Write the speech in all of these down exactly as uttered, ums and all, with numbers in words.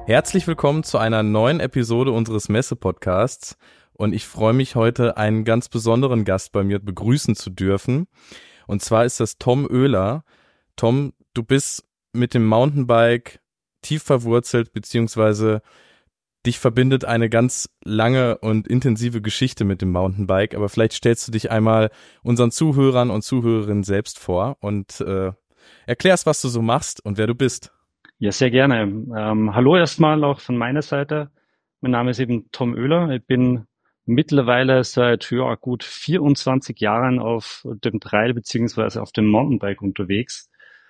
Herzlich willkommen zu einer neuen Episode unseres Messe-Podcasts und ich freue mich heute, einen ganz besonderen Gast bei mir begrüßen zu dürfen und zwar ist das Tom Oehler. Tom, du bist mit dem Mountainbike tief verwurzelt, beziehungsweise dich verbindet eine ganz lange und intensive Geschichte mit dem Mountainbike, aber vielleicht stellst du dich einmal unseren Zuhörern und Zuhörerinnen selbst vor und äh, erklärst, was du so machst und wer du bist. Ja, sehr gerne. Ähm, hallo erstmal auch von meiner Seite. Mein Name ist eben Tom Oehler. Ich bin mittlerweile seit ja, gut vierundzwanzig Jahren auf dem Trail beziehungsweise auf dem Mountainbike unterwegs.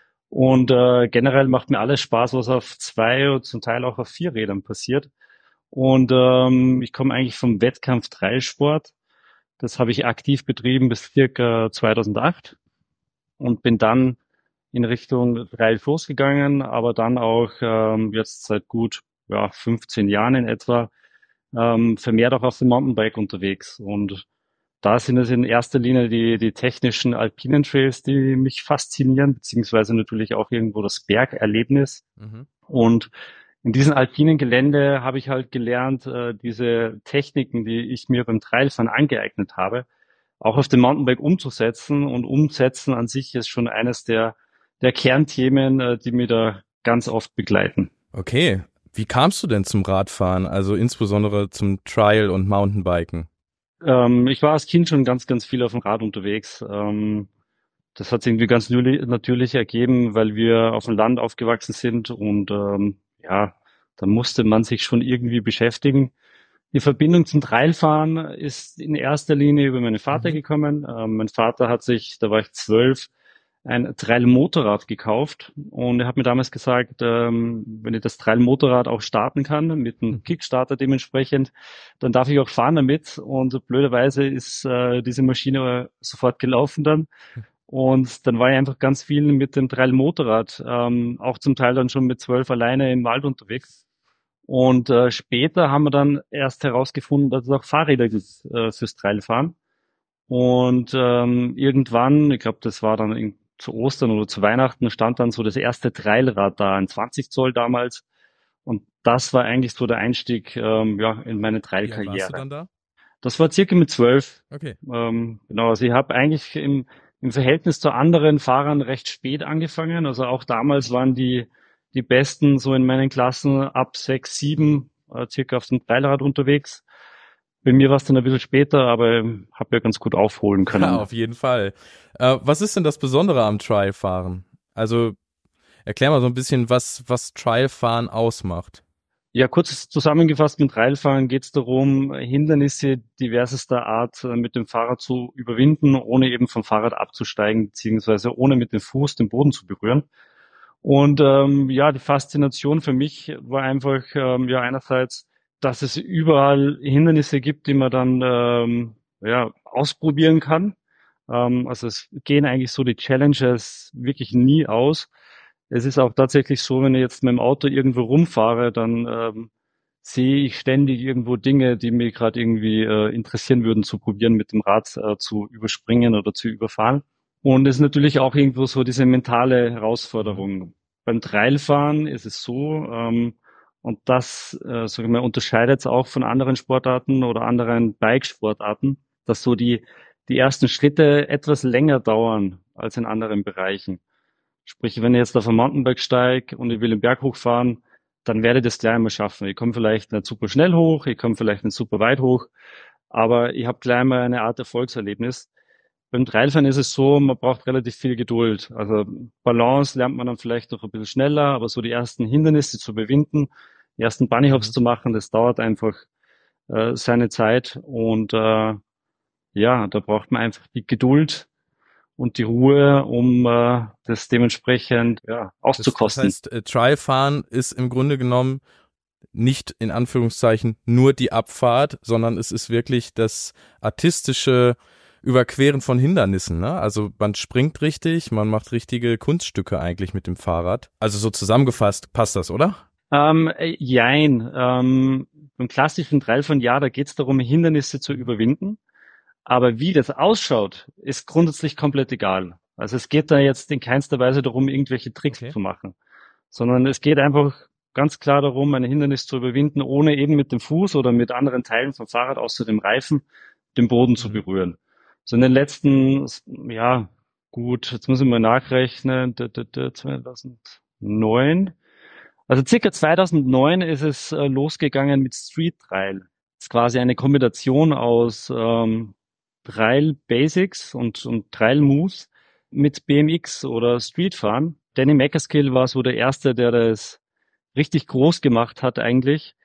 Und äh, generell macht mir alles Spaß, was auf zwei und zum Teil auch auf vier Rädern passiert. Und ähm, ich komme eigentlich vom Wettkampf-Trailsport. Das habe ich aktiv betrieben bis circa zweitausendacht und bin dann in Richtung Trail-Floß gegangen, aber dann auch ähm, jetzt seit gut ja, fünfzehn Jahren in etwa ähm, vermehrt auch auf dem Mountainbike unterwegs. Und da sind es in erster Linie die, die technischen alpinen Trails, die mich faszinieren, beziehungsweise natürlich auch irgendwo das Bergerlebnis. Mhm. Und in diesem alpinen Gelände habe ich halt gelernt, äh, diese Techniken, die ich mir beim Trailfahren angeeignet habe, auch auf dem Mountainbike umzusetzen. Und umsetzen an sich ist schon eines der, der Kernthemen, äh, die mir da ganz oft begleiten. Okay, wie kamst du denn zum Radfahren, also insbesondere zum Trial- und Mountainbiken? Ähm, ich war als Kind schon ganz, ganz viel auf dem Rad unterwegs. Ähm, das hat sich irgendwie ganz nü- natürlich ergeben, weil wir auf dem Land aufgewachsen sind und ähm, ja, da musste man sich schon irgendwie beschäftigen. Die Verbindung zum Trailfahren ist in erster Linie über meinen Vater Mhm. gekommen. Ähm, mein Vater hat sich, da war ich zwölf, ein Trail-Motorrad gekauft und er hat mir damals gesagt, ähm, wenn ich das Trail-Motorrad auch starten kann, mit einem Kickstarter dementsprechend, dann darf ich auch fahren damit. Und blöderweise ist äh, diese Maschine sofort gelaufen dann. Und dann war ich einfach ganz viel mit dem Trail-Motorrad, ähm, auch zum Teil dann schon mit zwölf alleine im Wald unterwegs. Und äh, später haben wir dann erst herausgefunden, dass es auch Fahrräder gibt äh, fürs Trailfahren. Und ähm, irgendwann, ich glaube, das war dann in, zu Ostern oder zu Weihnachten, stand dann so das erste Trailrad da, ein zwanzig Zoll damals. Und das war eigentlich so der Einstieg ähm, ja, in meine Wie alt warst du Trailkarriere. dann da? Das war circa mit zwölf. Okay. Ähm, genau, also ich habe eigentlich im, im Verhältnis zu anderen Fahrern recht spät angefangen. Also auch damals waren die, die Besten so in meinen Klassen ab sechs, sieben äh, circa auf dem Trailrad unterwegs. Bei mir war es dann ein bisschen später, aber habe ja ganz gut aufholen Ja, können. auf jeden Fall. Äh, was ist denn das Besondere am Trialfahren? Also erklär mal so ein bisschen, was, was Trialfahren ausmacht. Ja, kurz zusammengefasst, mit Trailfahren geht es darum, Hindernisse diversester Art äh, mit dem Fahrrad zu überwinden, ohne eben vom Fahrrad abzusteigen, beziehungsweise ohne mit dem Fuß den Boden zu berühren. Und ähm, ja, die Faszination für mich war einfach ähm, ja einerseits, dass es überall Hindernisse gibt, die man dann ähm, ja ausprobieren kann. Ähm, also es gehen eigentlich so die Challenges wirklich nie aus. Es ist auch tatsächlich so, wenn ich jetzt mit dem Auto irgendwo rumfahre, dann ähm, sehe ich ständig irgendwo Dinge, die mich gerade irgendwie äh, interessieren würden, zu probieren, mit dem Rad äh, zu überspringen oder zu überfahren. Und es ist natürlich auch irgendwo so diese mentale Mhm. Herausforderung. Beim Trailfahren ist es so, ähm, und das, äh, sag ich mal, unterscheidet es auch von anderen Sportarten oder anderen Bikesportarten, dass so die, die ersten Schritte etwas länger dauern als in anderen Bereichen. Sprich, wenn ich jetzt auf ein Mountainbike steige und ich will den Berg hochfahren, dann werde ich das gleich einmal schaffen. Ich komme vielleicht nicht super schnell hoch, ich komme vielleicht nicht super weit hoch, aber ich habe gleich einmal eine Art Erfolgserlebnis. Beim Trailfahren ist es so, man braucht relativ viel Geduld. Also Balance lernt man dann vielleicht noch ein bisschen schneller, aber so die ersten Hindernisse zu überwinden, die ersten Bunnyhops Mhm. zu machen, das dauert einfach äh, seine Zeit. Und äh, ja, da braucht man einfach die Geduld und die Ruhe, um äh, das dementsprechend ja, Das, das auszukosten. heißt, äh, Trialfahren ist im Grunde genommen nicht in Anführungszeichen nur die Abfahrt, sondern es ist wirklich das artistische Überqueren von Hindernissen, ne? Also man springt richtig, man macht richtige Kunststücke eigentlich mit dem Fahrrad. Also so zusammengefasst passt das, oder? Ähm, äh, jein. Ähm, beim klassischen Trailfahren, ja, da geht es darum, Hindernisse zu Mhm. überwinden. Aber wie das ausschaut, ist grundsätzlich komplett egal. Also es geht da jetzt in keinster Weise darum, irgendwelche Tricks Okay. zu machen, sondern es geht einfach ganz klar darum, ein Hindernis zu überwinden, ohne eben mit dem Fuß oder mit anderen Teilen vom Fahrrad außer dem Reifen den Boden zu Mhm. berühren. So in den letzten, ja, gut, jetzt muss ich mal nachrechnen, zweitausendneun. Also circa zweitausendneun ist es äh, losgegangen mit Street Trail. Das ist quasi eine Kombination aus ähm, Trail Basics und, und Trail Moves mit B M X oder Streetfahren. Danny Mackerskill war so der Erste, der das richtig groß gemacht hat eigentlich.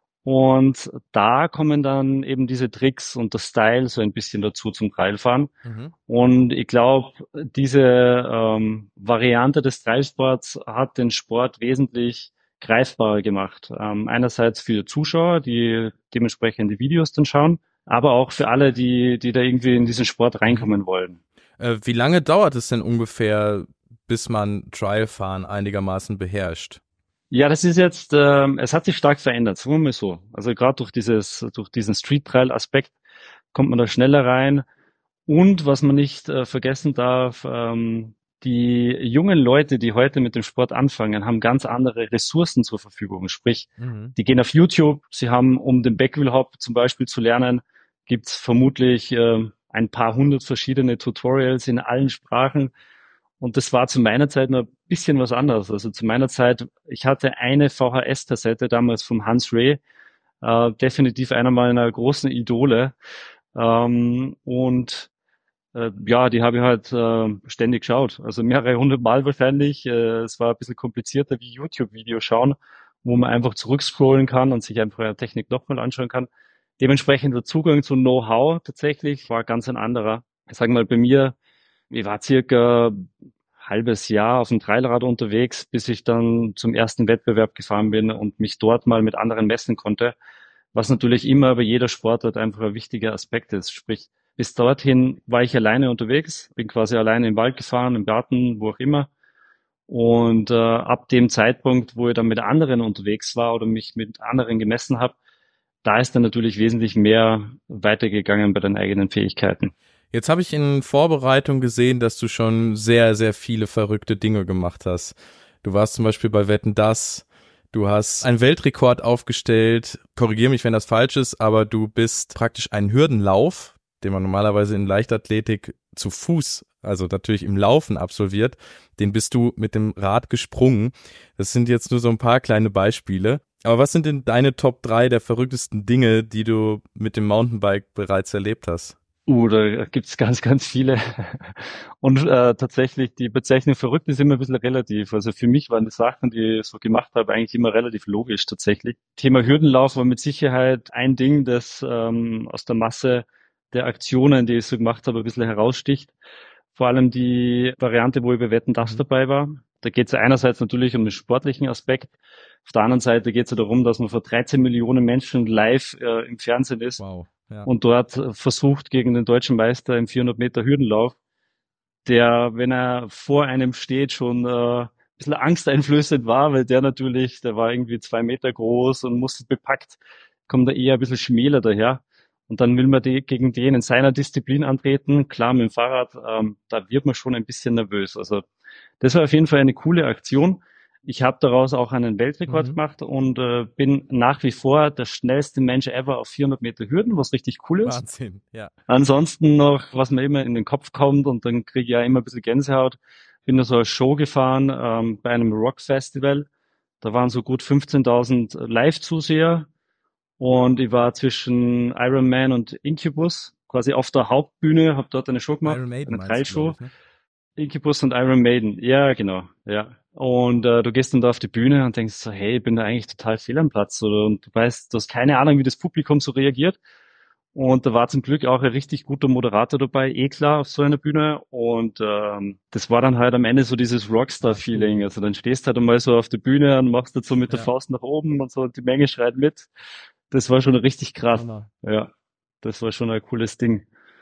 Und da kommen dann eben diese Tricks und der Style so ein bisschen dazu zum Trailfahren. Mhm. Und ich glaube, diese ähm, Variante des Trailsports hat den Sport wesentlich greifbarer gemacht. Ähm, einerseits für Zuschauer, die dementsprechend die Videos dann schauen, aber auch für alle, die, die da irgendwie in diesen Sport Mhm. reinkommen wollen. Äh, wie lange dauert es denn ungefähr, bis man Trialfahren einigermaßen beherrscht? Ja, das ist jetzt, ähm, es hat sich stark verändert, sagen wir mal so. Also gerade durch dieses, durch diesen Street Trail Aspekt kommt man da schneller rein. Und was man nicht äh, vergessen darf, ähm, die jungen Leute, die heute mit dem Sport anfangen, haben ganz andere Ressourcen zur Verfügung. Sprich, Mhm. die gehen auf YouTube, sie haben, um den Backwheel Hop zum Beispiel zu lernen, gibt's vermutlich äh, ein paar hundert verschiedene Tutorials in allen Sprachen. Und das war zu meiner Zeit noch ein bisschen was anderes. Also zu meiner Zeit, ich hatte eine V H S-Kassette damals vom Hans Ray, äh, definitiv einer meiner großen Idole. Ähm, und äh, ja, die habe ich halt äh, ständig geschaut. Also mehrere hundert Mal wahrscheinlich. Äh, es war ein bisschen komplizierter wie YouTube-Video schauen, wo man einfach zurückscrollen kann und sich einfach eine Technik nochmal anschauen kann. Dementsprechend der Zugang zu Know-how tatsächlich war ganz ein anderer. Ich sage mal, bei mir, ich war circa ein halbes Jahr auf dem Dreirad unterwegs, bis ich dann zum ersten Wettbewerb gefahren bin und mich dort mal mit anderen messen konnte, was natürlich immer bei jeder Sportart einfach ein wichtiger Aspekt ist. Sprich, bis dorthin war ich alleine unterwegs, bin quasi alleine im Wald gefahren, im Garten, wo auch immer. Und äh, ab dem Zeitpunkt, wo ich dann mit anderen unterwegs war oder mich mit anderen gemessen habe, da ist dann natürlich wesentlich mehr weitergegangen bei den eigenen Fähigkeiten. Jetzt habe ich in Vorbereitung gesehen, dass du schon sehr, sehr viele verrückte Dinge gemacht hast. Du warst zum Beispiel bei Wetten, dass du hast einen Weltrekord aufgestellt. Korrigiere mich, wenn das falsch ist, aber du bist praktisch einen Hürdenlauf, den man normalerweise in Leichtathletik zu Fuß, also natürlich im Laufen absolviert, den bist du mit dem Rad gesprungen. Das sind jetzt nur so ein paar kleine Beispiele. Aber was sind denn deine Top drei der verrücktesten Dinge, die du mit dem Mountainbike bereits erlebt hast? Uh, da gibt's ganz, ganz viele. Und äh, tatsächlich, die Bezeichnung verrückt ist immer ein bisschen relativ. Also für mich waren die Sachen, die ich so gemacht habe, eigentlich immer relativ logisch tatsächlich. Thema Hürdenlauf war mit Sicherheit ein Ding, das ähm, aus der Masse der Aktionen, die ich so gemacht habe, ein bisschen heraussticht. Vor allem die Variante, wo ich bei Wetten, dass Mhm. dabei war. Da geht es ja einerseits natürlich um den sportlichen Aspekt. Auf der anderen Seite geht es ja darum, dass man vor dreizehn Millionen Menschen live äh, im Fernsehen ist Wow, ja. und dort äh, versucht gegen den deutschen Meister im vierhundert Meter Hürdenlauf, der, wenn er vor einem steht, schon äh, ein bisschen angsteinflößend war, weil der natürlich, der war irgendwie zwei Meter groß und musste bepackt, kommt er eher ein bisschen schmäler daher. Und dann will man die, gegen den in seiner Disziplin antreten. Klar, mit dem Fahrrad, ähm, da wird man schon ein bisschen nervös. Also das war auf jeden Fall eine coole Aktion. Ich habe daraus auch einen Weltrekord Mhm. gemacht und äh, bin nach wie vor der schnellste Mensch ever auf vierhundert Meter Hürden, was richtig cool ist. Wahnsinn, ja. Ansonsten noch, was mir immer in den Kopf kommt und dann kriege ich ja immer ein bisschen Gänsehaut, bin da so eine Show gefahren ähm, bei einem Rock-Festival. Da waren so gut fünfzehntausend Live-Zuseher und ich war zwischen Iron Man und Incubus quasi auf der Hauptbühne, habe dort eine Show gemacht, Iron Maiden eine meinst du, glaube Trailshow. ich, ne? Incubus und Iron Maiden, ja genau, ja. Und äh, du gehst dann da auf die Bühne und denkst so, hey, ich bin da eigentlich total fehl am Platz oder und du weißt, du hast keine Ahnung, wie das Publikum so reagiert. Und da war zum Glück auch ein richtig guter Moderator dabei, eh klar, auf so einer Bühne. Und ähm, das war dann halt am Ende so dieses Ah, cool. Rockstar-Feeling. Also dann stehst halt einmal so auf der Bühne und machst jetzt so mit der Ja, Faust nach oben und so und die Menge schreit mit. Das war schon richtig krass. Hammer. Ja, das war schon ein cooles Ding.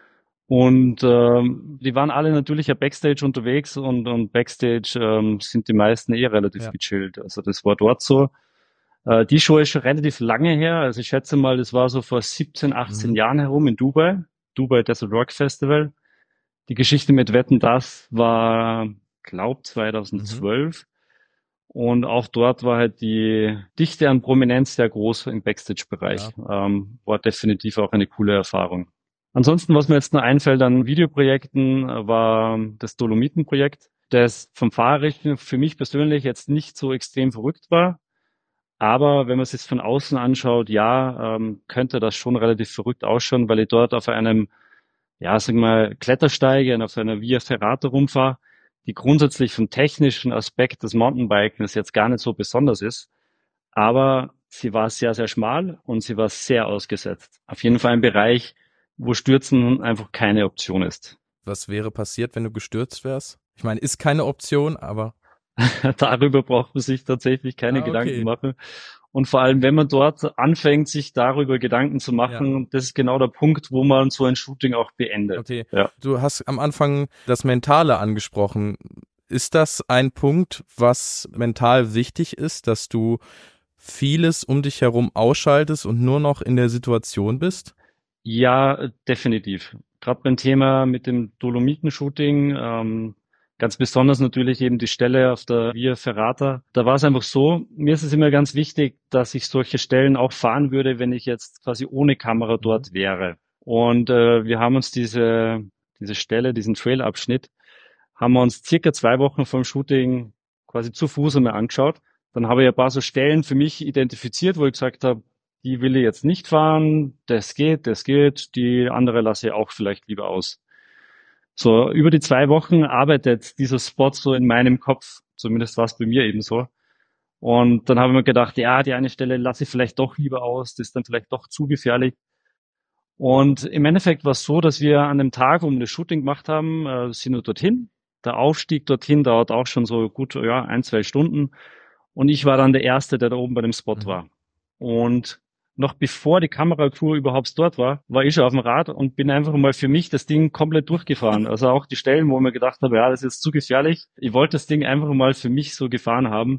Und ähm, die waren alle natürlich ja Backstage unterwegs und, und Backstage ähm, sind die meisten eh relativ Ja. gechillt. Also das war dort so. Äh, die Show ist schon relativ lange her. Also ich schätze mal, das war so vor siebzehn, achtzehn Mhm. Jahren herum in Dubai. Dubai Desert Rock Festival. Die Geschichte mit Wetten, das war, glaub, Mhm. zweitausendzwölf. Und auch dort war halt die Dichte an Prominenz sehr groß im Backstage-Bereich. Ja. Ähm, war definitiv auch eine coole Erfahrung. Ansonsten, was mir jetzt noch einfällt an Videoprojekten, war das Dolomiten-Projekt, das vom Fahrerischen für mich persönlich jetzt nicht so extrem verrückt war. Aber wenn man es jetzt von außen anschaut, ja, ähm, könnte das schon relativ verrückt ausschauen, weil ich dort auf einem, ja, sagen wir mal, Klettersteige und auf einer Via Ferrata rumfahre, die grundsätzlich vom technischen Aspekt des Mountainbikens jetzt gar nicht so besonders ist. Aber sie war sehr, sehr schmal und sie war sehr ausgesetzt. Auf jeden Fall ein Bereich, wo Stürzen einfach keine Option ist. Was wäre passiert, wenn du gestürzt wärst? Ich meine, ist keine Option, aber Darüber braucht man sich tatsächlich keine ah, okay. Gedanken machen. Und vor allem, wenn man dort anfängt, sich darüber Gedanken zu machen, Ja. das ist genau der Punkt, wo man so ein Shooting auch beendet. Okay. Ja. Du hast am Anfang das Mentale angesprochen. Ist das ein Punkt, was mental wichtig ist, dass du vieles um dich herum ausschaltest und nur noch in der Situation bist? Ja, definitiv. Gerade beim Thema mit dem Dolomiten-Shooting, ähm, ganz besonders natürlich eben die Stelle auf der Via Ferrata. Da war es einfach so, mir ist es immer ganz wichtig, dass ich solche Stellen auch fahren würde, wenn ich jetzt quasi ohne Kamera dort wäre. Und äh, wir haben uns diese, diese Stelle, diesen Trailabschnitt, haben wir uns circa zwei Wochen vom Shooting quasi zu Fuß einmal angeschaut. Dann habe ich ein paar so Stellen für mich identifiziert, wo ich gesagt habe, die will ich jetzt nicht fahren, das geht, das geht, die andere lasse ich auch vielleicht lieber aus. So, über die zwei Wochen arbeitet dieser Spot so in meinem Kopf, zumindest war es bei mir eben so. Und dann habe ich mir gedacht, ja, die eine Stelle lasse ich vielleicht doch lieber aus, das ist dann vielleicht doch zu gefährlich. Und im Endeffekt war es so, dass wir an dem Tag, wo wir das Shooting gemacht haben, äh, sind wir dorthin. Der Aufstieg dorthin dauert auch schon so gut, ja, ein, zwei Stunden. Und ich war dann der Erste, der da oben bei dem Spot Mhm. war. Und noch bevor die Kameracrew überhaupt dort war, war ich schon auf dem Rad und bin einfach mal für mich das Ding komplett durchgefahren. Also auch die Stellen, wo ich mir gedacht habe, ja, das ist jetzt zu gefährlich. Ich wollte das Ding einfach mal für mich so gefahren haben.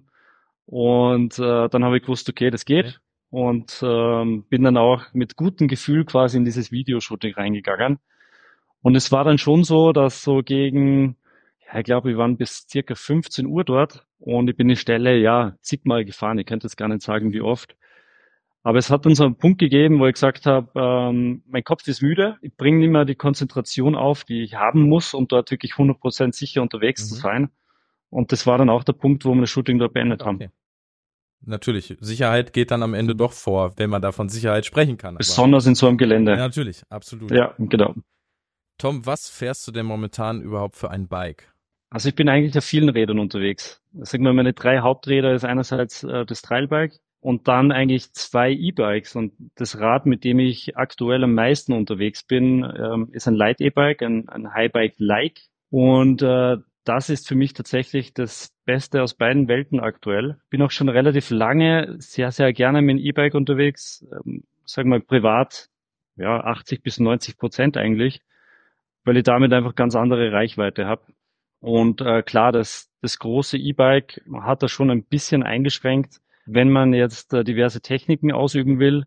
Und äh, dann habe ich gewusst, okay, das geht. Und ähm, bin dann auch mit gutem Gefühl quasi in dieses Videoshooting reingegangen. Und es war dann schon so, dass so gegen, ja, ich glaube, wir waren bis circa fünfzehn Uhr dort und ich bin die Stelle, ja, zigmal gefahren. Ich könnte jetzt gar nicht sagen, wie oft. Aber es hat dann so einen Punkt gegeben, wo ich gesagt habe, ähm, mein Kopf ist müde. Ich bringe nicht mehr die Konzentration auf, die ich haben muss, um dort wirklich hundert Prozent sicher unterwegs Mhm. zu sein. Und das war dann auch der Punkt, wo wir das Shooting dort beendet haben. Okay. Natürlich, Sicherheit geht dann am Ende doch vor, wenn man da von Sicherheit sprechen kann. Aber Besonders in so einem Gelände. ja, natürlich, absolut. Ja, genau. Tom, was fährst du denn momentan überhaupt für ein Bike? Also ich bin eigentlich auf vielen Rädern unterwegs. Sagen wir, meine drei Haupträder ist einerseits äh, das Trailbike und dann eigentlich zwei E-Bikes. Und das Rad, mit dem ich aktuell am meisten unterwegs bin, ähm, ist ein Light-E-Bike, ein, ein High-Bike-like. Und äh, das ist für mich tatsächlich das Beste aus beiden Welten aktuell. Bin auch schon relativ lange sehr, sehr gerne mit dem E-Bike unterwegs. Ähm, sagen wir privat, ja, achtzig bis neunzig Prozent eigentlich, weil ich damit einfach ganz andere Reichweite habe. Und äh, klar, das, das große E-Bike hat das schon ein bisschen eingeschränkt, wenn man jetzt äh, diverse Techniken ausüben will.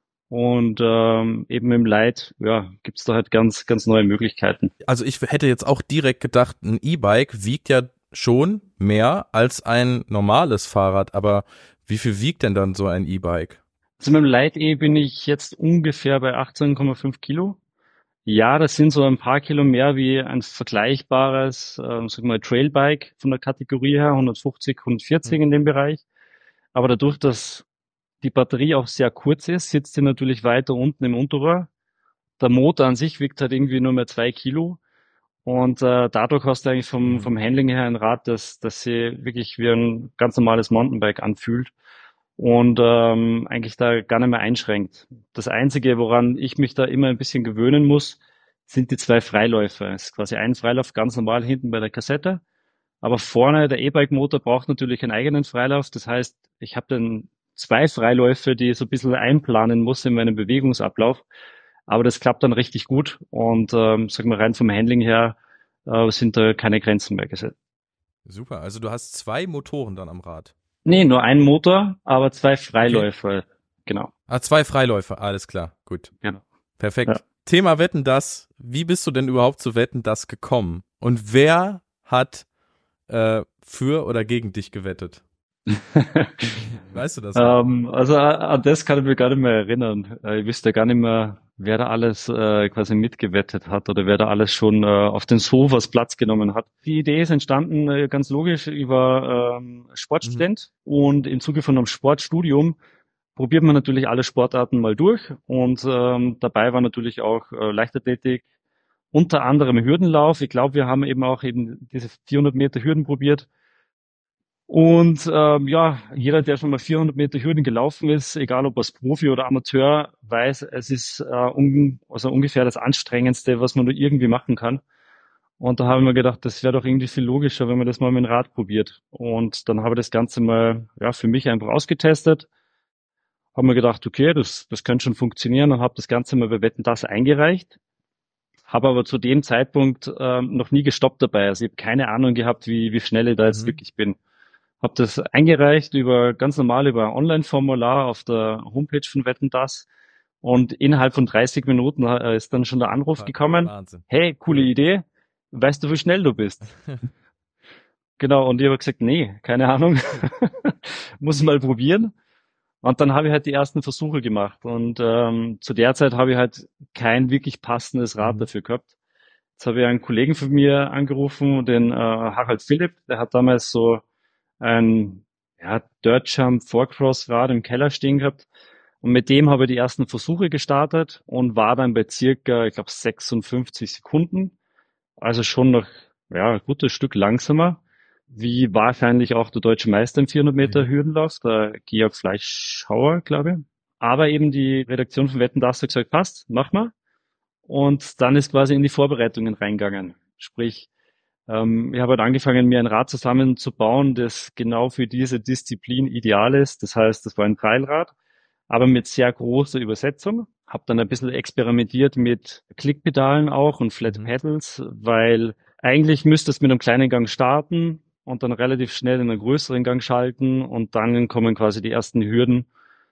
Und ähm, eben im Light, ja, gibt's da halt ganz, ganz neue Möglichkeiten. Also ich hätte jetzt auch direkt gedacht, ein E-Bike wiegt ja schon mehr als ein normales Fahrrad, aber wie viel wiegt denn dann so ein E-Bike? Also mit dem Light E bin ich jetzt ungefähr bei achtzehn Komma fünf Kilo. Ja, das sind so ein paar Kilo mehr wie ein vergleichbares, ähm, sag mal, Trailbike von der Kategorie her, hundertfünfzig, hundertvierzig in dem Bereich. Aber dadurch, dass die Batterie auch sehr kurz ist, sitzt sie natürlich weiter unten im Unterrohr. Der Motor an sich wiegt halt irgendwie nur mehr zwei Kilo. Und äh, dadurch hast du eigentlich vom, vom Handling her ein Rad, das, das sie wirklich wie ein ganz normales Mountainbike anfühlt und ähm, eigentlich da gar nicht mehr einschränkt. Das Einzige, woran ich mich da immer ein bisschen gewöhnen muss, sind die zwei Freiläufe. Es ist quasi ein Freilauf ganz normal hinten bei der Kassette, aber vorne der E-Bike-Motor braucht natürlich einen eigenen Freilauf. Das heißt, ich habe dann zwei Freiläufe, die ich so ein bisschen einplanen muss in meinem Bewegungsablauf. Aber das klappt dann richtig gut und ähm, sag mal rein vom Handling her äh, sind da keine Grenzen mehr gesetzt. Super, also du hast zwei Motoren dann am Rad. Nee, nur ein Motor, aber zwei Freiläufe. Genau. Ah, zwei Freiläufer, alles klar, gut. Genau. Perfekt. Ja. Thema Wetten, das. Wie bist du denn überhaupt zu Wetten, das gekommen? Und wer hat äh, für oder gegen dich gewettet? Weißt du das noch? Ähm, also a- an das kann ich mich gar nicht mehr erinnern. Äh, Ich wüsste gar nicht mehr, wer da alles äh, quasi mitgewettet hat oder wer da alles schon äh, auf den Sofas Platz genommen hat. Die Idee ist entstanden, äh, ganz logisch, über ähm, Mhm. Sportstudent, und im Zuge von einem Sportstudium probiert man natürlich alle Sportarten mal durch, und ähm, dabei war natürlich auch äh, Leichtathletik, unter anderem Hürdenlauf. Ich glaube, wir haben eben auch eben diese vierhundert Meter Hürden probiert. Und ähm, ja, jeder, der schon mal vierhundert Meter Hürden gelaufen ist, egal ob als Profi oder Amateur, weiß, es ist äh, un also ungefähr das Anstrengendste, was man nur irgendwie machen kann. Und da haben wir gedacht, das wäre doch irgendwie viel logischer, wenn man das mal mit dem Rad probiert. Und dann habe ich das Ganze mal ja für mich einfach ausgetestet, habe mir gedacht, okay, das das könnte schon funktionieren, und habe das Ganze mal bei Wetten, das eingereicht. Habe aber zu dem Zeitpunkt ähm, noch nie gestoppt dabei. Also ich habe keine Ahnung gehabt, wie wie schnell ich da jetzt Mhm. wirklich bin. Habe das eingereicht über ganz normal über ein Online-Formular auf der Homepage von Wetten, das. Und innerhalb von dreißig Minuten äh, ist dann schon der Anruf Wa- gekommen. Wahnsinn. Hey, coole Cool. Idee. Weißt du, wie schnell du bist? Genau. Und ich habe gesagt, nee, keine Ahnung. Muss mal probieren. Und dann habe ich halt die ersten Versuche gemacht. Und ähm, zu der Zeit habe ich halt kein wirklich passendes Rad Mhm. dafür gehabt. Jetzt habe ich einen Kollegen von mir angerufen, den äh, Harald Philipp, der hat damals so ein ja, Dirt Jump Four-Cross Rad im Keller stehen gehabt. Und mit dem habe ich die ersten Versuche gestartet und war dann bei circa, ich glaube, sechsundfünfzig Sekunden. Also schon noch, ja, ein gutes Stück langsamer, wie wahrscheinlich auch der deutsche Meister im vierhundert Meter Mhm. Hürdenlauf, der Georg Fleischhauer, glaube ich. Aber eben die Redaktion von Wetten, dass hat gesagt, passt, mach mal. Und dann ist quasi in die Vorbereitungen reingegangen. Sprich, ähm, ich habe halt angefangen, mir ein Rad zusammenzubauen, das genau für diese Disziplin ideal ist. Das heißt, das war ein Trailrad, aber mit sehr großer Übersetzung. Habe dann ein bisschen experimentiert mit Klickpedalen auch und Flat Mhm. Pedals, weil eigentlich müsste es mit einem kleinen Gang starten und dann relativ schnell in einen größeren Gang schalten, und dann kommen quasi die ersten Hürden.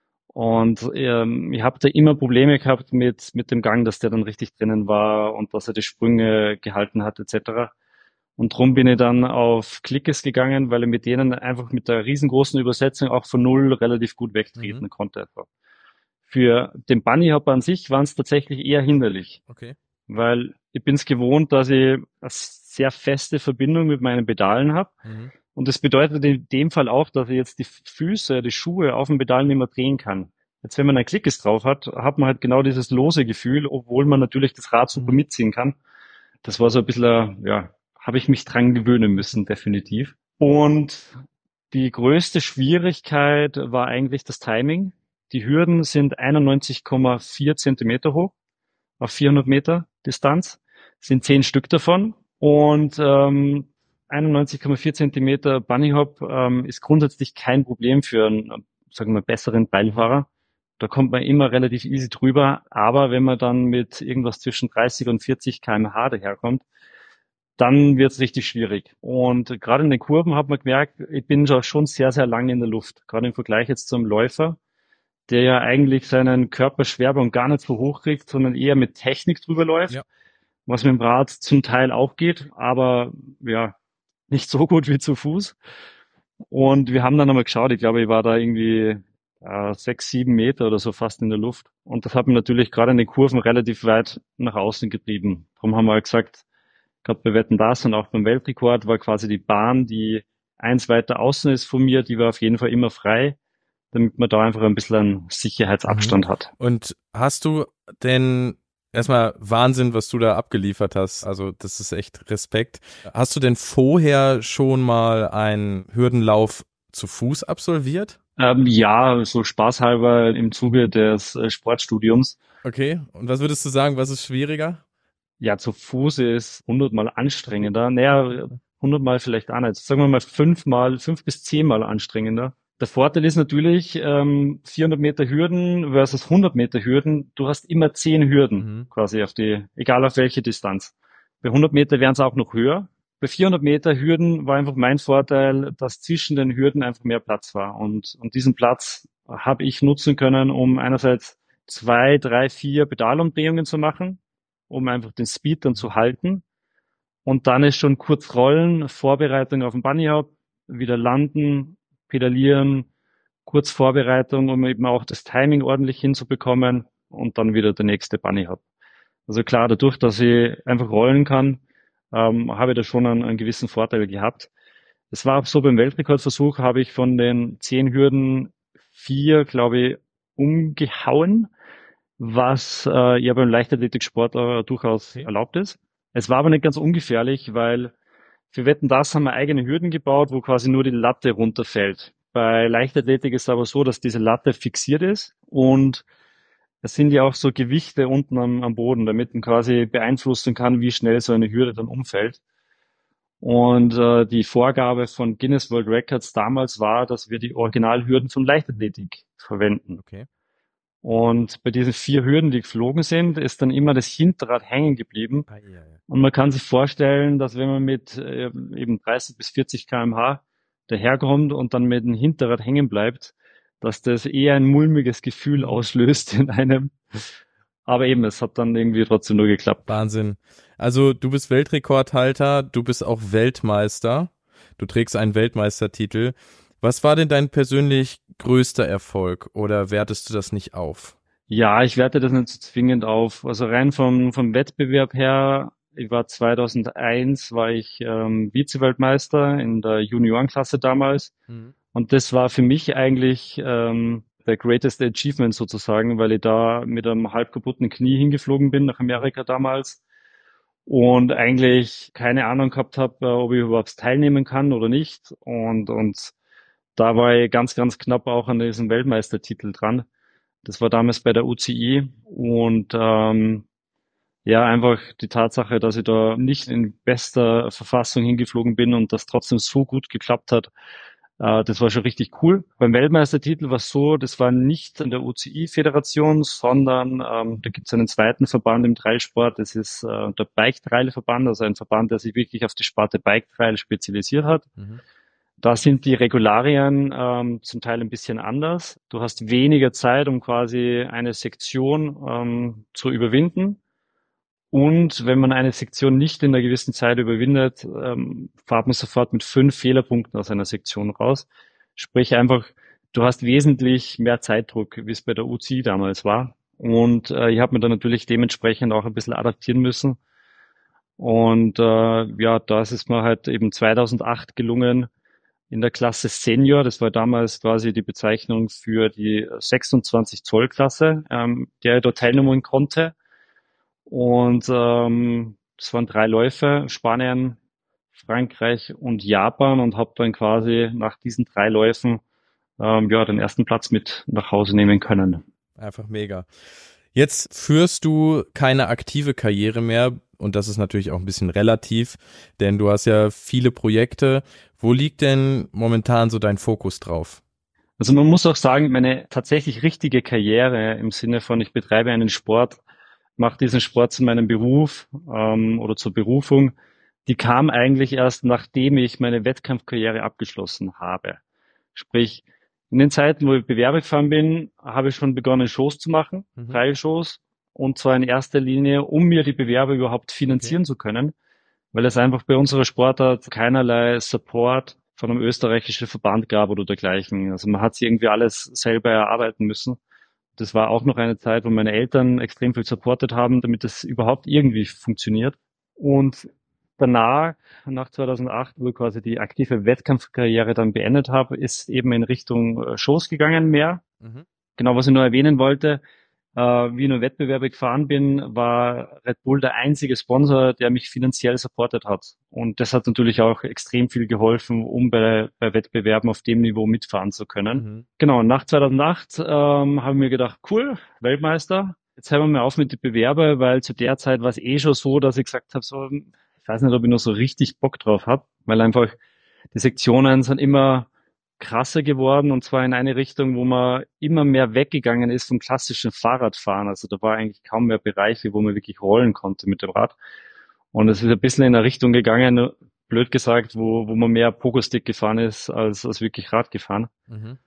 Und ähm, ich habe da immer Probleme gehabt mit, mit dem Gang, dass der dann richtig drinnen war und dass er die Sprünge gehalten hat, et cetera. Und drum bin ich dann auf Clickes gegangen, weil ich mit denen einfach mit der riesengroßen Übersetzung auch von null relativ gut Mhm. wegtreten konnte. Für den Bunny Hop an sich waren es tatsächlich eher hinderlich, Okay. weil ich bin es gewohnt, dass ich eine sehr feste Verbindung mit meinen Pedalen habe. Mhm. Und das bedeutet in dem Fall auch, dass ich jetzt die Füße, die Schuhe auf dem Pedal nicht mehr drehen kann. Jetzt, wenn man ein Klickes drauf hat, hat man halt genau dieses lose Gefühl, obwohl man natürlich das Rad super Mhm. mitziehen kann. Das war so ein bisschen, ja, habe ich mich dran gewöhnen müssen, definitiv. Und die größte Schwierigkeit war eigentlich das Timing. Die Hürden sind einundneunzig Komma vier Zentimeter hoch auf vierhundert Meter Distanz, sind zehn Stück davon. Und ähm, einundneunzig Komma vier Zentimeter Bunny Hop ähm, ist grundsätzlich kein Problem für einen, sagen wir, besseren Mhm. Beilfahrer. Da kommt man immer relativ easy drüber. Aber wenn man dann mit irgendwas zwischen dreißig und vierzig Kilometer pro Stunde daherkommt, dann wird es richtig schwierig. Und gerade in den Kurven hat man gemerkt, ich bin schon sehr, sehr lange in der Luft. Gerade im Vergleich jetzt zum Läufer, der ja eigentlich seinen Körperschwerpunkt gar nicht so hoch kriegt, sondern eher mit Technik drüber läuft, Ja. was mit dem Rad zum Teil auch geht, aber ja, nicht so gut wie zu Fuß. Und wir haben dann nochmal geschaut, ich glaube, ich war da irgendwie äh, sechs, sieben Meter oder so fast in der Luft. Und das hat mich natürlich gerade in den Kurven relativ weit nach außen getrieben. Darum haben wir halt gesagt, gerade bei Wetten das und auch beim Weltrekord war quasi die Bahn, die eins weiter außen ist von mir, die war auf jeden Fall immer frei, damit man da einfach ein bisschen einen Mhm. Sicherheitsabstand hat. Und hast du denn erstmal Wahnsinn, was du da abgeliefert hast? Also das ist echt Respekt. Hast du denn vorher schon mal einen Hürdenlauf zu Fuß absolviert? Ähm, ja, so spaßhalber im Zuge des äh, Sportstudiums. Okay. Und was würdest du sagen, was ist schwieriger? Ja, zu Fuß ist hundertmal anstrengender. Naja, hundertmal vielleicht auch nicht. Sagen wir mal fünfmal, fünf bis zehnmal anstrengender. Der Vorteil ist natürlich, ähm, vierhundert Meter Hürden versus hundert Meter Hürden. Du hast immer zehn Hürden Mhm. quasi auf die, egal auf welche Distanz. Bei hundert Meter wären es auch noch höher. Bei vierhundert Meter Hürden war einfach mein Vorteil, dass zwischen den Hürden einfach mehr Platz war. Und, und diesen Platz habe ich nutzen können, um einerseits zwei, drei, vier Pedalumdrehungen zu machen, um einfach den Speed dann Mhm. zu halten. Und dann ist schon kurz rollen, Vorbereitung auf den Bunny Hop, wieder landen, pedalieren, kurz Vorbereitung, um eben auch das Timing ordentlich hinzubekommen und dann wieder der nächste Bunny Hop. Also klar, dadurch, dass ich einfach rollen kann, ähm, habe ich da schon einen, einen gewissen Vorteil gehabt. Es war auch so, beim Weltrekordversuch habe ich von den zehn Hürden vier, glaube ich, umgehauen, was äh, ja beim Leichtathletiksport äh, durchaus Okay. erlaubt ist. Es war aber nicht ganz ungefährlich, weil für Wetten, das haben wir eigene Hürden gebaut, wo quasi nur die Latte runterfällt. Bei Leichtathletik ist es aber so, dass diese Latte fixiert ist und es sind ja auch so Gewichte unten am, am Boden, damit man quasi beeinflussen kann, wie schnell so eine Hürde dann umfällt. Und äh, die Vorgabe von Guinness World Records damals war, dass wir die Originalhürden von Leichtathletik verwenden. Okay. Und bei diesen vier Hürden, die geflogen sind, ist dann immer das Hinterrad hängen geblieben. Ah, ja, ja. Und man kann sich vorstellen, dass wenn man mit äh, eben dreißig bis vierzig Kilometer pro Stunde daherkommt und dann mit dem Hinterrad hängen bleibt, dass das eher ein mulmiges Gefühl auslöst in einem. Aber eben, es hat dann irgendwie trotzdem nur geklappt. Wahnsinn. Also du bist Weltrekordhalter, du bist auch Weltmeister. Du trägst einen Weltmeistertitel. Was war denn dein persönlich größter Erfolg oder wertest du das nicht auf? Ja, ich werte das nicht so zwingend auf. Also rein vom, vom Wettbewerb her, ich war zweitausendeins, war ich ähm, Vize-Weltmeister in der Juniorenklasse damals. Mhm. Und das war für mich eigentlich ähm, der greatest achievement sozusagen, weil ich da mit einem halb kaputten Knie hingeflogen bin nach Amerika damals und eigentlich keine Ahnung gehabt habe, äh, ob ich überhaupt teilnehmen kann oder nicht. Und, und da war ich ganz, ganz knapp auch an diesem Weltmeistertitel dran. Das war damals bei der U C I und ähm, ja, einfach die Tatsache, dass ich da nicht in bester Verfassung hingeflogen bin und das trotzdem so gut geklappt hat, äh, das war schon richtig cool. Beim Weltmeistertitel war es so, das war nicht in der U C I-Föderation, sondern ähm, da gibt es einen zweiten Verband im Dreisport, das ist äh, der Bike-Trail-Verband, also ein Verband, der sich wirklich auf die Sparte Bike-Trail spezialisiert hat. Mhm. Da sind die Regularien ähm, zum Teil ein bisschen anders. Du hast weniger Zeit, um quasi eine Sektion ähm, zu überwinden. Und wenn man eine Sektion nicht in einer gewissen Zeit überwindet, ähm, fährt man sofort mit fünf Fehlerpunkten aus einer Sektion raus. Sprich einfach, du hast wesentlich mehr Zeitdruck, wie es bei der U C I damals war. Und äh, ich habe mir dann natürlich dementsprechend auch ein bisschen adaptieren müssen. Und äh, ja, da ist es mir halt eben zweitausendacht gelungen, in der Klasse Senior, das war damals quasi die Bezeichnung für die sechsundzwanzig Zoll Klasse, ähm, der ich dort teilnehmen konnte. Und ähm, das waren drei Läufe, Spanien, Frankreich und Japan und habe dann quasi nach diesen drei Läufen ähm, ja den ersten Platz mit nach Hause nehmen können. Einfach mega. Jetzt führst du keine aktive Karriere mehr und das ist natürlich auch ein bisschen relativ, denn du hast ja viele Projekte. Wo liegt denn momentan so dein Fokus drauf? Also man muss auch sagen, meine tatsächlich richtige Karriere im Sinne von, ich betreibe einen Sport, mache diesen Sport zu meinem Beruf ähm, oder zur Berufung, die kam eigentlich erst, nachdem ich meine Wettkampfkarriere abgeschlossen habe. Sprich, in den Zeiten, wo ich Bewerber gefahren bin, habe ich schon begonnen, Shows zu machen, Mhm. freie Shows, und zwar in erster Linie, um mir die Bewerber überhaupt finanzieren Okay. zu können, weil es einfach bei unserer Sportart keinerlei Support von einem österreichischen Verband gab oder dergleichen. Also man hat sich irgendwie alles selber erarbeiten müssen. Das war auch noch eine Zeit, wo meine Eltern extrem viel supportet haben, damit das überhaupt irgendwie funktioniert. Und danach, nach zweitausendacht, wo ich quasi die aktive Wettkampfkarriere dann beendet habe, ist eben in Richtung äh, Shows gegangen mehr. Mhm. Genau, was ich noch erwähnen wollte, äh, wie ich nur Wettbewerbe gefahren bin, war Red Bull der einzige Sponsor, der mich finanziell supportet hat. Und das hat natürlich auch extrem viel geholfen, um bei, bei Wettbewerben auf dem Niveau mitfahren zu können. Mhm. Genau, nach zweitausendacht ähm, habe ich mir gedacht, cool, Weltmeister. Jetzt hören wir mal auf mit den Bewerber, weil zu der Zeit war es eh schon so, dass ich gesagt habe, so, ich weiß nicht, ob ich noch so richtig Bock drauf habe, weil einfach die Sektionen sind immer krasser geworden, und zwar in eine Richtung, wo man immer mehr weggegangen ist vom klassischen Fahrradfahren. Also da war eigentlich kaum mehr Bereiche, wo man wirklich rollen konnte mit dem Rad. Und es ist ein bisschen in eine Richtung gegangen, blöd gesagt, wo, wo man mehr Pogo-Stick gefahren ist, als, als wirklich Rad gefahren. Mhm.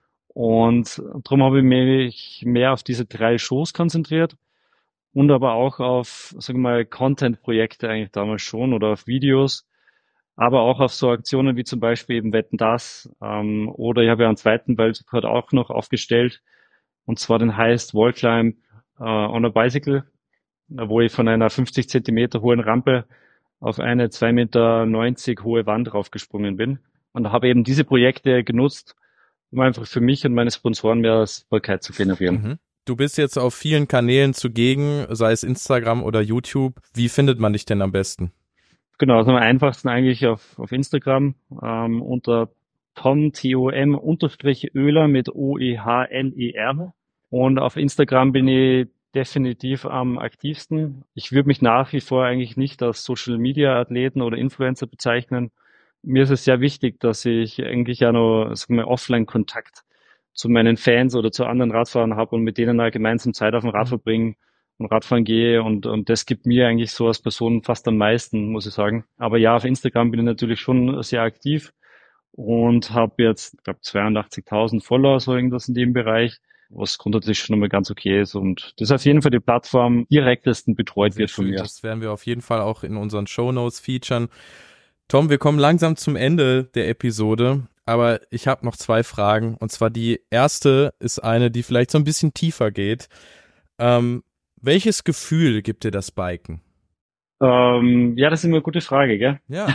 Und darum habe ich mich mehr auf diese drei Shows konzentriert und aber auch auf, sagen wir mal, Content-Projekte eigentlich damals schon oder auf Videos. aber auch auf so Aktionen wie zum Beispiel eben Wetten, dass, ähm, oder ich habe ja einen zweiten Weltrekord auch noch aufgestellt, und zwar den Highest Wall Climb äh, on a Bicycle, wo ich von einer fünfzig Zentimeter hohen Rampe auf eine zwei Meter neunzig hohe Wand draufgesprungen bin. Und habe eben diese Projekte genutzt, um einfach für mich und meine Sponsoren mehr Sichtbarkeit zu generieren. Mhm. Du bist jetzt auf vielen Kanälen zugegen, sei es Instagram oder YouTube. Wie findet man dich denn am besten? Genau, also am einfachsten eigentlich auf, auf Instagram ähm, unter Tom, T O M, unterstrich Oehler mit O E H L E R. Und auf Instagram bin ich definitiv am aktivsten. Ich würde mich nach wie vor eigentlich nicht als Social-Media-Athleten oder Influencer bezeichnen. Mir ist es sehr wichtig, dass ich eigentlich ja noch, sagen wir, Offline-Kontakt zu meinen Fans oder zu anderen Radfahrern habe und mit denen auch gemeinsam Zeit auf dem Rad verbringen und Radfahren gehe, und, und das gibt mir eigentlich so als Person fast am meisten, muss ich sagen. Aber ja, auf Instagram bin ich natürlich schon sehr aktiv und habe jetzt, ich glaube, zweiundachtzigtausend Follower, so irgendwas in dem Bereich, was grundsätzlich schon einmal ganz okay ist, und das ist auf jeden Fall die Plattform, die direktesten betreut wird von mir. Das werden wir auf jeden Fall auch in unseren Shownotes featuren. Tom, wir kommen langsam zum Ende der Episode, aber ich habe noch zwei Fragen, und zwar die erste ist eine, die vielleicht so ein bisschen tiefer geht. Ähm, welches Gefühl gibt dir das Biken? Ähm, ja, das ist immer eine gute Frage, gell? Ja.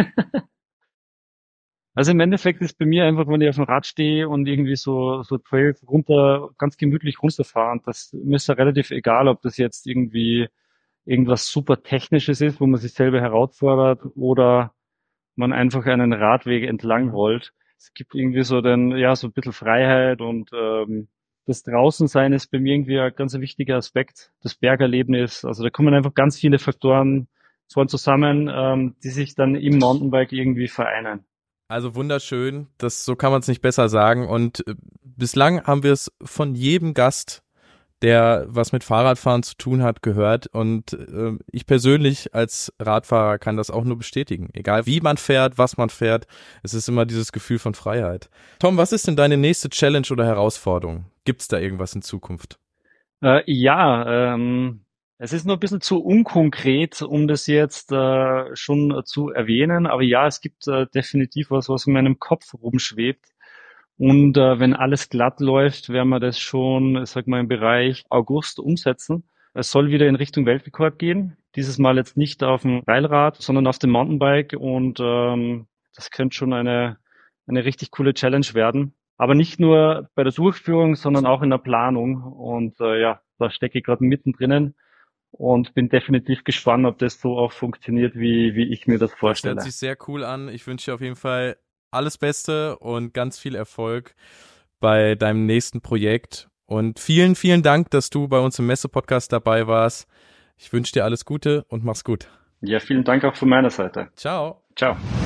Also im Endeffekt ist bei mir einfach, wenn ich auf dem Rad stehe und irgendwie so, so Trails runter, ganz gemütlich runterfahren, das mir ist ja relativ egal, ob das jetzt irgendwie irgendwas super Technisches ist, wo man sich selber herausfordert, oder man einfach einen Radweg entlang rollt. Es gibt irgendwie so den, ja, so ein bisschen Freiheit, und ähm, das Draußensein ist bei mir irgendwie ein ganz wichtiger Aspekt, das Bergerlebnis. Also da kommen einfach ganz viele Faktoren von zusammen, ähm, die sich dann im Mountainbike irgendwie vereinen. Also wunderschön, das, so kann man es nicht besser sagen, und äh, bislang haben wir es von jedem Gast, der was mit Fahrradfahren zu tun hat, gehört, und äh, ich persönlich als Radfahrer kann das auch nur bestätigen. Egal wie man fährt, was man fährt, es ist immer dieses Gefühl von Freiheit. Tom, was ist denn deine nächste Challenge oder Herausforderung? Gibt's da irgendwas in Zukunft? Äh, ja, ähm, es ist nur ein bisschen zu unkonkret, um das jetzt äh, schon zu erwähnen. Aber ja, es gibt äh, definitiv was, was in meinem Kopf rumschwebt. Und äh, wenn alles glatt läuft, werden wir das schon, ich sag mal, im Bereich August umsetzen. Es soll wieder in Richtung Weltrekord gehen. Dieses Mal jetzt nicht auf dem Rallrad, sondern auf dem Mountainbike. Und ähm, das könnte schon eine, eine richtig coole Challenge werden. Aber nicht nur bei der Durchführung, sondern auch in der Planung. Und äh, ja, da stecke ich gerade mittendrin und bin definitiv gespannt, ob das so auch funktioniert, wie, wie ich mir das vorstelle. Das hört sich sehr cool an. Ich wünsche dir auf jeden Fall alles Beste und ganz viel Erfolg bei deinem nächsten Projekt. Und vielen, vielen Dank, dass du bei uns im Messe-Podcast dabei warst. Ich wünsche dir alles Gute und mach's gut. Ja, vielen Dank auch von meiner Seite. Ciao. Ciao.